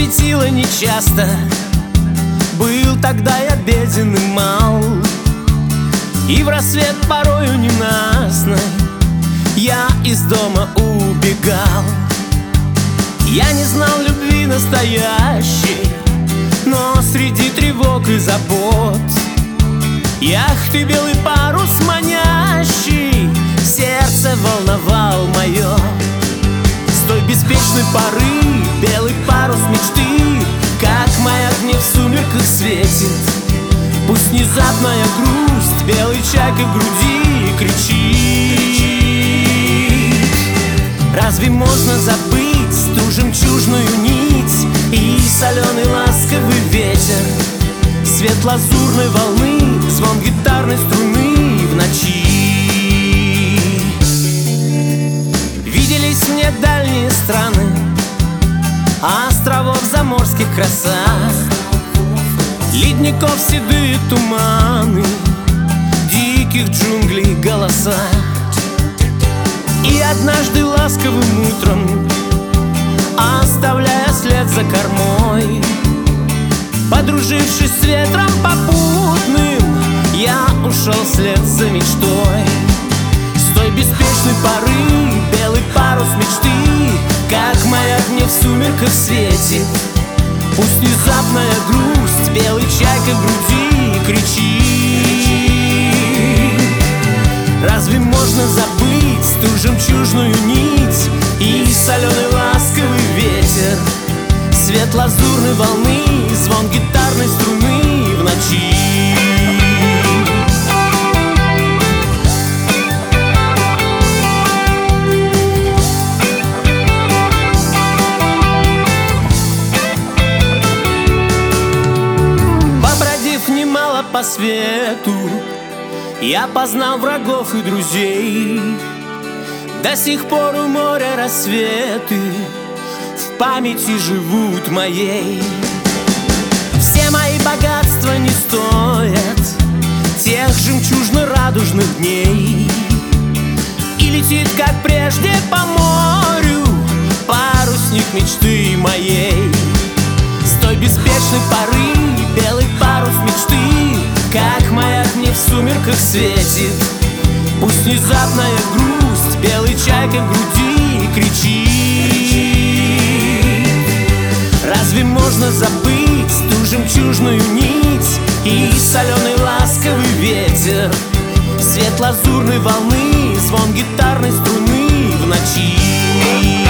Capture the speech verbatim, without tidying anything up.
светило нечасто, был тогда я беден и мал, и в рассвет порою ненастный я из дома убегал. Я не знал любви настоящей, но среди тревог и забот яхты белый парус манящий сердце волновал мое. С той беспечной поры белый парус мечты, как маяк мне в сумерках светит. Пусть внезапная грусть белой чайкой в груди кричит. Разве можно забыть ту жемчужную нить и соленый ласковый ветер, свет лазурной волны, звон гитарной струны в ночи? Виделись мне дальние страны, островов заморских краса, ледников седые туманы, диких джунглей голоса. И однажды ласковым утром, оставляя след за кормой, подружившись с ветром попутным, я ушел вслед за мечтой. С той беспечной поры белый парус мечты, как маяк мне в сумерках светит. Пусть внезапная грусть белой чайкой в груди кричит. Разве можно забыть ту жемчужную нить и соленый ласковый ветер, свет лазурной волны, звон гитарной струны в ночи? Побродив немало по свету, я познал врагов и друзей. До сих пор у моря рассветы в памяти живут моей. Все мои богатства не стоят тех жемчужно-радужных дней, и летит, как прежде, по морю парусник мечты моей. С той беспечной поры белый парус мечты, как маяк мне в сумерках светит. Пусть внезапная грусть белой чайкой в груди кричит. Разве можно забыть ту жемчужную нить и соленый ласковый ветер, свет лазурной волны, звон гитарной струны в ночи?